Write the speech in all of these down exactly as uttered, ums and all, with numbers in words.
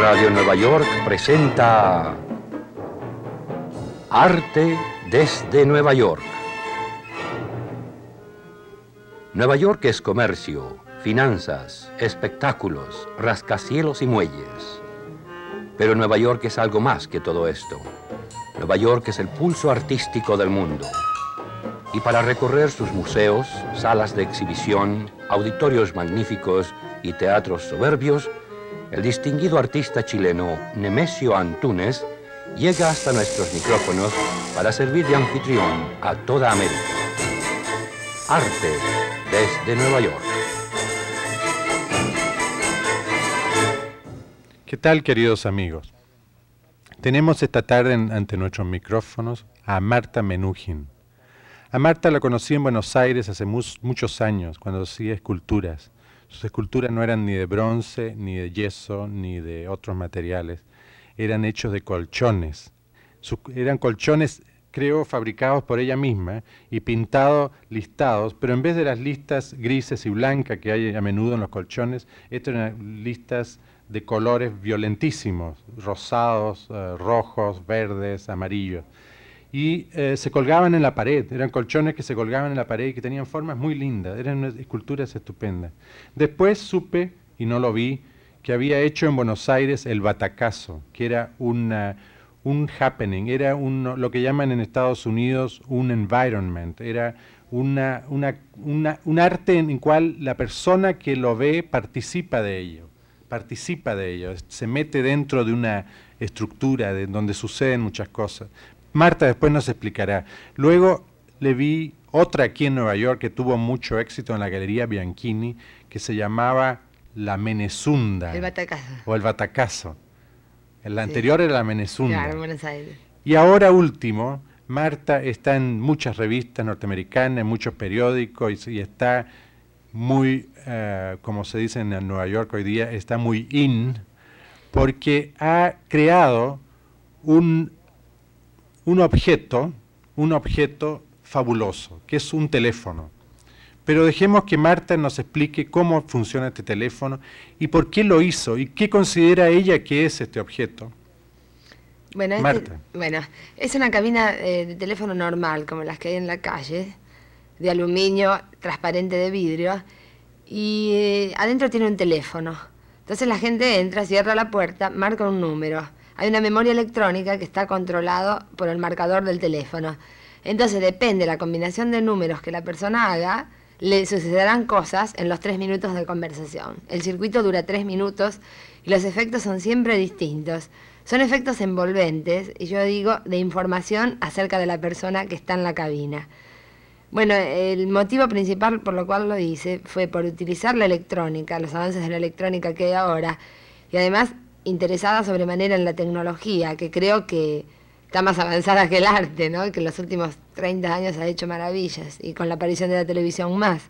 Radio Nueva York presenta Arte desde Nueva York. Nueva York es comercio, finanzas, espectáculos, rascacielos y muelles. Pero Nueva York es algo más que todo esto. Nueva York es el pulso artístico del mundo. Y para recorrer sus museos, salas de exhibición, auditorios magníficos y teatros soberbios, el distinguido artista chileno Nemesio Antúnez llega hasta nuestros micrófonos para servir de anfitrión a toda América. Arte desde Nueva York. ¿Qué tal, queridos amigos? Tenemos esta tarde en, ante nuestros micrófonos a Marta Menuhin. A Marta la conocí en Buenos Aires hace mu muchos años, cuando hacía esculturas. Sus esculturas no eran ni de bronce, ni de yeso, ni de otros materiales. Eran hechos de colchones. Sus, eran colchones, creo, fabricados por ella misma y pintados, listados, pero en vez de las listas grises y blancas que hay a menudo en los colchones, estas eran listas de colores violentísimos, rosados, eh, rojos, verdes, amarillos. Y eh, se colgaban en la pared, eran colchones que se colgaban en la pared y que tenían formas muy lindas, eran unas esculturas estupendas. Después supe, y no lo vi, que había hecho en Buenos Aires el batacazo, que era una, un happening, era un, lo que llaman en Estados Unidos un environment, era una, una, una, un arte en el cual la persona que lo ve participa de ello, participa de ello, se mete dentro de una estructura de donde suceden muchas cosas. Marta después nos explicará. Luego le vi otra aquí en Nueva York que tuvo mucho éxito en la Galería Bianchini, que se llamaba La Menezunda. El batacazo. O el batacazo. El Sí. anterior era La Menezunda. Claro, en Buenos Aires. Y ahora último, Marta está en muchas revistas norteamericanas, en muchos periódicos, y, y está muy, uh, como se dice en Nueva York hoy día, está muy in, porque ha creado un... un objeto, un objeto fabuloso, que es un teléfono. Pero dejemos que Marta nos explique cómo funciona este teléfono y por qué lo hizo y qué considera ella que es este objeto. Bueno, este, Marta. bueno, es una cabina eh, de teléfono normal, como las que hay en la calle, de aluminio transparente de vidrio, y eh, adentro tiene un teléfono. Entonces la gente entra, cierra la puerta, marca un número. Hay una memoria electrónica que está controlado por el marcador del teléfono. Entonces, depende de la combinación de números que la persona haga, le sucederán cosas en los tres minutos de conversación. El circuito dura tres minutos y los efectos son siempre distintos. Son efectos envolventes, y yo digo, de información acerca de la persona que está en la cabina. Bueno, el motivo principal por lo cual lo hice fue por utilizar la electrónica, los avances de la electrónica que hay ahora, y además interesada sobremanera en la tecnología, que creo que está más avanzada que el arte, ¿no? Que en los últimos treinta años ha hecho maravillas, y con la aparición de la televisión más.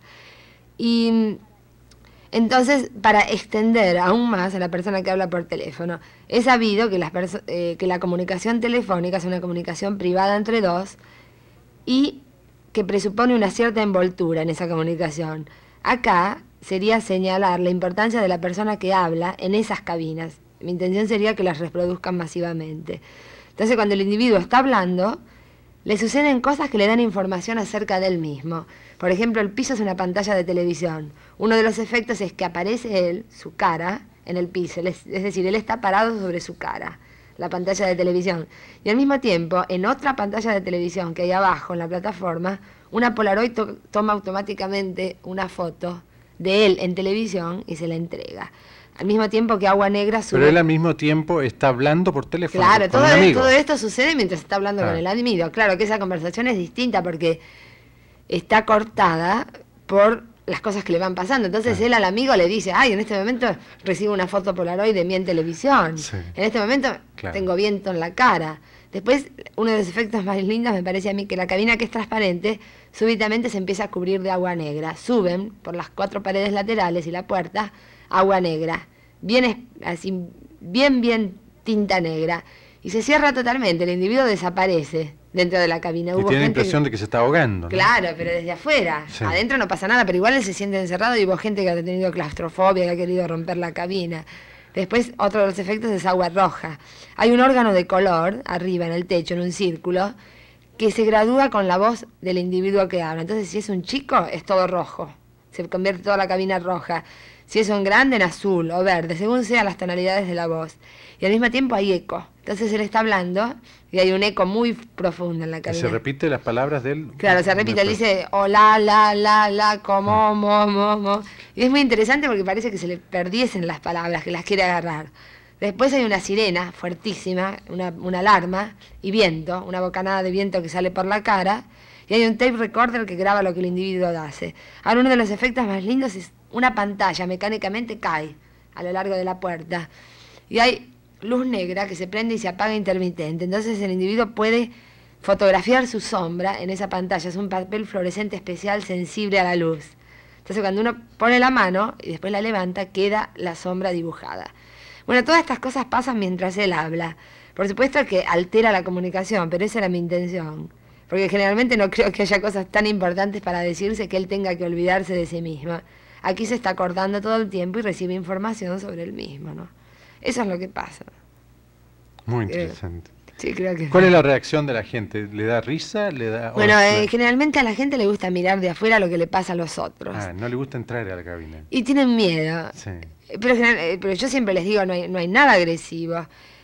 Y entonces, para extender aún más a la persona que habla por teléfono, he sabido que, las eh, que la comunicación telefónica es una comunicación privada entre dos y que presupone una cierta envoltura en esa comunicación. Acá sería señalar la importancia de la persona que habla en esas cabinas. Mi intención sería que las reproduzcan masivamente. Entonces, cuando el individuo está hablando, le suceden cosas que le dan información acerca de él mismo. Por ejemplo, el piso es una pantalla de televisión. Uno de los efectos es que aparece él, su cara, en el piso. Es decir, él está parado sobre su cara, la pantalla de televisión. Y al mismo tiempo, en otra pantalla de televisión que hay abajo, en la plataforma, una Polaroid to toma automáticamente una foto de él en televisión y se la entrega. Al mismo tiempo que Agua Negra sube... Pero él al mismo tiempo está hablando por teléfono. Claro, con todo, un amigo. todo esto sucede mientras está hablando Ah. con el amigo. Claro que esa conversación es distinta porque está cortada por las cosas que le van pasando. Entonces ah. él al amigo le dice, ay, en este momento recibo una foto Polaroid de mí en televisión. Sí. En este momento claro. tengo viento en la cara. Después, uno de los efectos más lindos me parece a mí que la cabina, que es transparente, súbitamente se empieza a cubrir de agua negra. Suben por las cuatro paredes laterales y la puerta agua negra, bien así, bien, bien tinta negra, y se cierra totalmente, el individuo desaparece dentro de la cabina. Y Hubo tiene la gente impresión que... de que se está ahogando, ¿no? Claro, pero desde afuera, sí. Adentro no pasa nada, pero igual él se siente encerrado y hubo gente que ha tenido claustrofobia, que ha querido romper la cabina. Después, otro de los efectos es agua roja. Hay un órgano de color arriba en el techo, en un círculo, que se gradúa con la voz del individuo que habla. Entonces, si es un chico, es todo rojo. Se convierte toda la cabina roja. Si es un grande, en azul o verde, según sean las tonalidades de la voz. Y al mismo tiempo hay eco. Entonces él está hablando y hay un eco muy profundo en la cabina. ¿Y se repite las palabras de él? Claro, se repite. Él dice, hola, la, la, la, como, mo, mo, mo. Y es muy interesante porque parece que se le perdiesen las palabras, que las quiere agarrar. Después hay una sirena fuertísima, una, una alarma y viento, una bocanada de viento que sale por la cara. Y hay un tape recorder que graba lo que el individuo hace. Ahora, uno de los efectos más lindos es una pantalla mecánicamente cae a lo largo de la puerta. Y hay luz negra que se prende y se apaga intermitente. Entonces el individuo puede fotografiar su sombra en esa pantalla. Es un papel fluorescente especial sensible a la luz. Entonces cuando uno pone la mano y después la levanta, queda la sombra dibujada. Bueno, todas estas cosas pasan mientras él habla. Por supuesto que altera la comunicación, pero esa era mi intención. Porque generalmente no creo que haya cosas tan importantes para decirse que él tenga que olvidarse de sí mismo. Aquí se está acordando todo el tiempo y recibe información sobre él mismo, ¿no? Eso es lo que pasa. Muy interesante. Eh, sí, creo que... ¿Cuál es la reacción de la gente? ¿Le da risa? ¿Le da... Bueno, o... eh, generalmente a la gente le gusta mirar de afuera lo que le pasa a los otros. Ah, no le gusta entrar a la cabina. Y tienen miedo. Sí. Pero, eh, pero yo siempre les digo, no hay, no hay nada agresivo.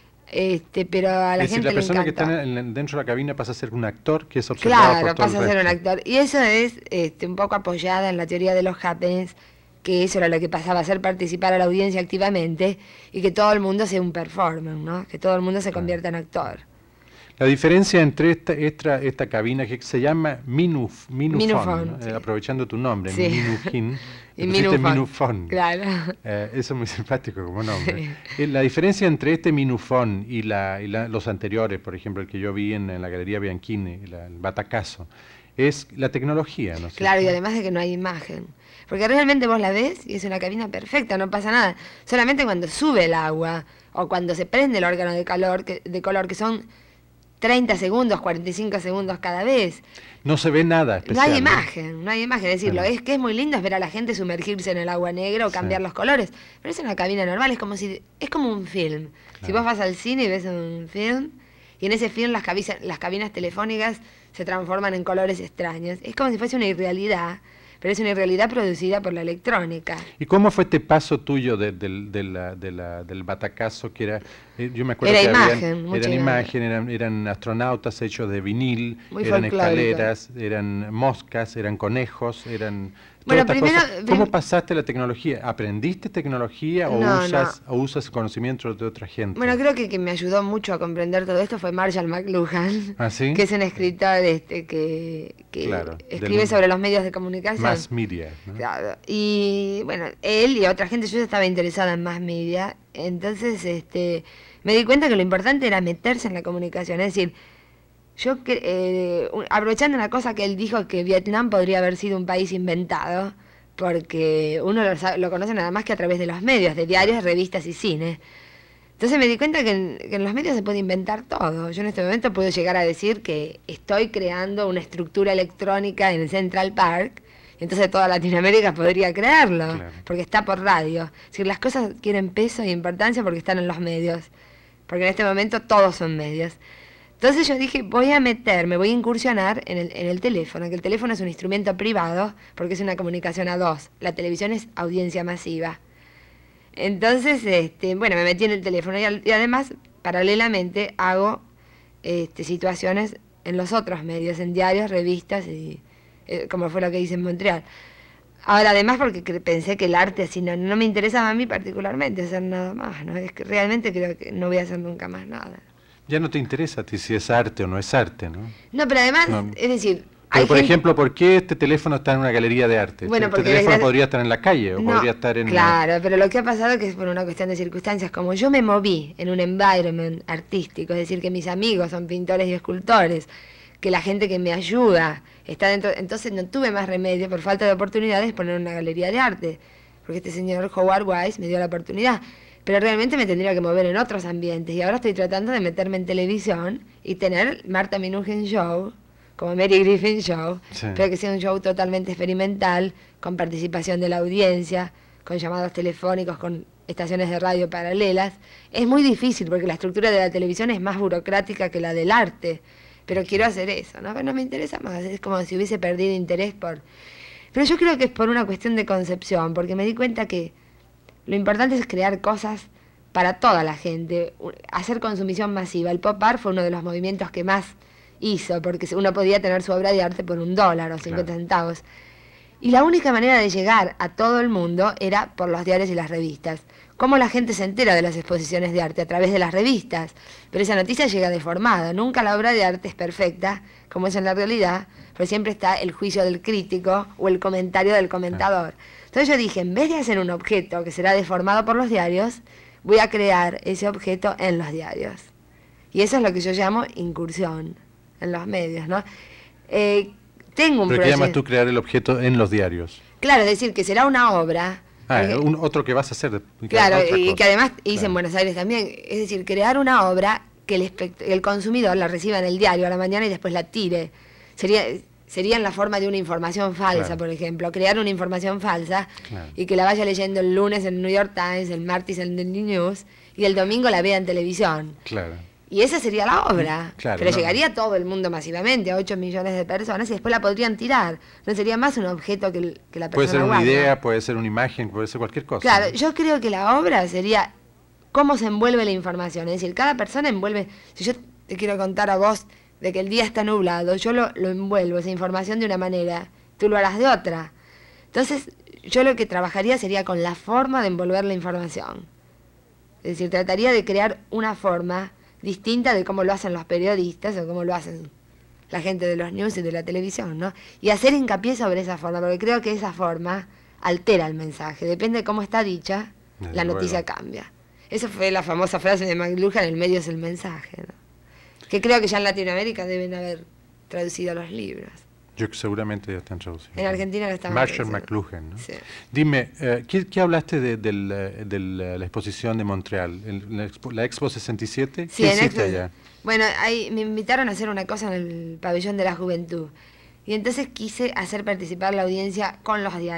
Este, pero a la es gente decir, la persona le encanta. que está en, dentro de la cabina pasa a ser un actor que es observado Claro, por todo pasa el a ser un resto. actor. Y eso es este, un poco apoyada en la teoría de los happenings, que eso era lo que pasaba, hacer participar a la audiencia activamente y que todo el mundo sea un performer, ¿no? Que todo el mundo se convierta en actor. La diferencia entre esta, esta, esta cabina que se llama Minuf, Minufon, Minufon, ¿no? sí. Eh, aprovechando tu nombre, Sí. Minufin, Y le pusiste Minufon, Minufon. claro. Eh, eso es muy simpático como nombre. Eh, La diferencia entre este Minufon y, la, y la, los anteriores, por ejemplo, el que yo vi en, en la Galería Bianchini, la, el Batacazo, es la tecnología, ¿no es Claro, y cierto? además de que no hay imagen. Porque realmente vos la ves y es una cabina perfecta, no pasa nada. Solamente cuando sube el agua o cuando se prende el órgano de calor, que, de color, que son treinta segundos, cuarenta y cinco segundos cada vez. No se ve nada No especial. hay ¿no? imagen, no hay imagen. Es decir, lo Claro. es que es muy lindo es ver a la gente sumergirse en el agua negra o cambiar Sí. los colores. Pero es una cabina normal, es como si es como un film. Si Claro. vos vas al cine y ves un film, y en ese film las, cabisa- las cabinas telefónicas se transforman en colores extraños. Es como si fuese una irrealidad, pero es una irrealidad producida por la electrónica. ¿Y cómo fue este paso tuyo de, del- de la, de la, del batacazo que era, eh, yo me acuerdo Era que imagen, habían- mucha eran imagen. imagen, eran, eran astronautas hechos de vinil, Muy eran folclórico. escaleras, eran moscas, eran conejos, eran... Bueno, todas estas primero- cosas. prim- ¿Cómo pasaste la tecnología? ¿Aprendiste tecnología o, No, usas, o usas conocimientos de otra gente? Bueno, creo que quien me ayudó mucho a comprender todo esto fue Marshall McLuhan, ¿Ah, sí? que es un escritor este, que, que Claro, escribe del- sobre los medios de comunicación. Mass media, ¿no? Claro. Y bueno, él y otra gente, yo ya estaba interesada en más media, entonces este, me di cuenta que lo importante era meterse en la comunicación, es decir, yo cre- eh, un- aprovechando una cosa que él dijo, que Vietnam podría haber sido un país inventado, porque uno lo, sabe- lo conoce nada más que a través de los medios, de diarios, revistas y cine. Entonces me di cuenta que en, que en los medios se puede inventar todo. Yo en este momento puedo llegar a decir que estoy creando una estructura electrónica en Central Park, y entonces toda Latinoamérica podría crearlo, Claro. porque está por radio. Es decir, las cosas quieren peso e importancia porque están en los medios, porque en este momento todos son medios. Entonces yo dije, voy a meterme, voy a incursionar en el, en el teléfono, que el teléfono es un instrumento privado porque es una comunicación a dos. La televisión es audiencia masiva. Entonces, este, bueno, me metí en el teléfono y, al- y además, paralelamente, hago este, situaciones en los otros medios, en diarios, revistas, y eh, como fue lo que hice en Montreal. Ahora, además, porque cre- pensé que el arte así no, no me interesaba a mí particularmente hacer nada más, ¿no? Es que realmente creo que no voy a hacer nunca más nada. Ya no te interesa a ti si es arte o no es arte, ¿no? No, pero además, No. es decir, Pero, hay por gente- ejemplo, ¿por qué este teléfono está en una galería de arte? Bueno, este porque teléfono desgra- podría estar en la calle o No, podría estar en... Claro, pero lo que ha pasado que es por una cuestión de circunstancias. Como yo me moví en un environment artístico, es decir, que mis amigos son pintores y escultores, que la gente que me ayuda está dentro, entonces no tuve más remedio por falta de oportunidades poner una galería de arte, porque este señor Howard Wise me dio la oportunidad. Pero realmente me tendría que mover en otros ambientes y ahora estoy tratando de meterme en televisión y tener Martha Minuchin Show, como Mary Griffin Show, Sí. pero que sea un show totalmente experimental, con participación de la audiencia, con llamados telefónicos, con estaciones de radio paralelas. Es muy difícil porque la estructura de la televisión es más burocrática que la del arte, pero quiero hacer eso, ¿no? Pero no me interesa más, es como si hubiese perdido interés por... Pero yo creo que es por una cuestión de concepción, porque me di cuenta que lo importante es crear cosas para toda la gente, hacer consumición masiva. El pop art fue uno de los movimientos que más hizo, porque uno podía tener su obra de arte por un dólar o cincuenta claro. centavos. Y la única manera de llegar a todo el mundo era por los diarios y las revistas. ¿Cómo la gente se entera de las exposiciones de arte? A través de las revistas. Pero esa noticia llega deformada. Nunca la obra de arte es perfecta, como es en la realidad, pero siempre está el juicio del crítico o el comentario del comentador. Entonces yo dije, en vez de hacer un objeto que será deformado por los diarios, voy a crear ese objeto en los diarios. Y eso es lo que yo llamo incursión en los medios, ¿no? Eh, tengo un ¿Pero qué llamas tú crear el objeto en los diarios? Claro, es decir, que será una obra... Ah, porque, un, otro que vas a hacer. De, claro, y cosa. que además hice claro. en Buenos Aires también. Es decir, crear una obra que el, el consumidor la reciba en el diario a la mañana y después la tire. Sería... Sería en la forma de una información falsa, claro. por ejemplo. Crear una información falsa claro. y que la vaya leyendo el lunes en el New York Times, el martes en el Daily News y el domingo la vea en televisión. Claro. Y esa sería la obra. Claro, pero no. llegaría a todo el mundo masivamente, a ocho millones de personas, y después la podrían tirar. No sería más un objeto que, el, que la persona Puede ser una guarda. idea, puede ser una imagen, puede ser cualquier cosa. Claro, ¿no? yo creo que la obra sería cómo se envuelve la información. Es decir, cada persona envuelve... Si yo te quiero contar a vos de que el día está nublado, yo lo, lo envuelvo, esa información de una manera, tú lo harás de otra. Entonces, yo lo que trabajaría sería con la forma de envolver la información. Es decir, trataría de crear una forma distinta de cómo lo hacen los periodistas o cómo lo hacen la gente de los news y de la televisión, ¿no? Y hacer hincapié sobre esa forma, porque creo que esa forma altera el mensaje. Depende de cómo está dicha, Desde la noticia luego. cambia. Esa fue la famosa frase de McLuhan, el medio es el mensaje, ¿no? Que creo que ya en Latinoamérica deben haber traducido los libros. Yo seguramente ya están traducidos. En Argentina lo están Marshall McLuhan, ¿no? Sí. Dime, eh, ¿qué, ¿qué hablaste de, de, la, de la, la exposición de Montreal? El, la, Expo, ¿La Expo sesenta y siete? Sí, ¿Qué en hiciste Expo, allá? Bueno, ahí me invitaron a hacer una cosa en el pabellón de la juventud. Y entonces quise hacer participar la audiencia con los diarios.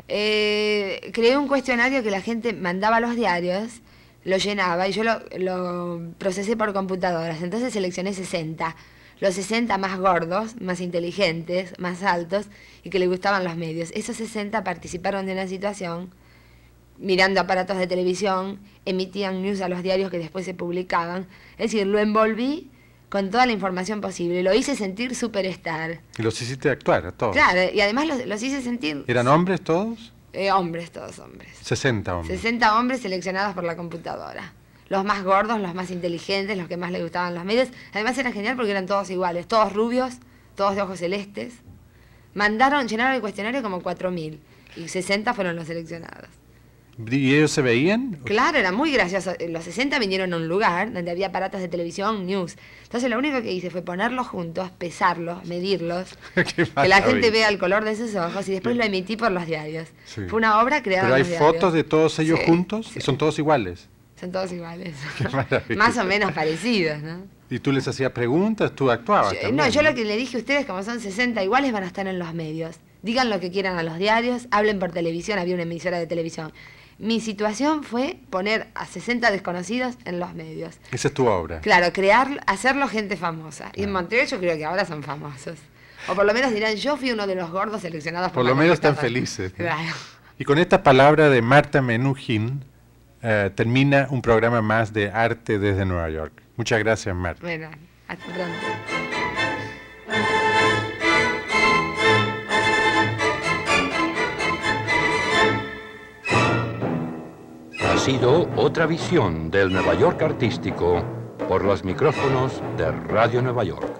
Eh, creé un cuestionario que la gente mandaba a los diarios, lo llenaba y yo lo, lo procesé por computadoras. Entonces seleccioné sesenta. Los sesenta más gordos, más inteligentes, más altos y que les gustaban los medios. Esos sesenta participaron de una situación mirando aparatos de televisión, emitían news a los diarios que después se publicaban. Es decir, lo envolví con toda la información posible. Lo hice sentir superstar. Y los hiciste actuar a todos. Claro, y además los, los hice sentir... ¿Eran hombres todos? Eh, hombres, todos hombres. sesenta hombres. sesenta hombres seleccionados por la computadora. Los más gordos, los más inteligentes, los que más les gustaban los medios. Además era genial porque eran todos iguales, todos rubios, todos de ojos celestes. Mandaron, llenaron el cuestionario como cuatro mil y sesenta fueron los seleccionados. ¿Y ellos se veían? Claro, era muy gracioso. Los sesenta vinieron a un lugar donde había aparatos de televisión, news. Entonces lo único que hice fue ponerlos juntos, pesarlos, medirlos, que la gente vea el color de sus ojos y después lo emití por los diarios. Sí. Fue una obra creada ¿Pero hay por los fotos de todos ellos sí, juntos? Sí. ¿Y son todos iguales? Son todos iguales. Más o menos parecidos, ¿no? ¿Y tú les hacías preguntas? ¿Tú actuabas yo, también? No, yo lo que le dije a ustedes, como son sesenta iguales, van a estar en los medios. Digan lo que quieran a los diarios, hablen por televisión, había una emisora de televisión. Mi situación fue poner a sesenta desconocidos en los medios. Esa es tu obra. Claro, crear, hacerlo gente famosa. Y en Montreal yo creo que ahora son famosos. O por lo menos dirán, yo fui uno de los gordos seleccionados por Por la lo menos están computadora. felices, ¿no? Claro. Y con esta palabra de Marta Menuhin, uh, termina un programa más de Arte desde Nueva York. Muchas gracias, Marta. Bueno, hasta pronto. Ha sido otra visión del Nueva York artístico por los micrófonos de Radio Nueva York.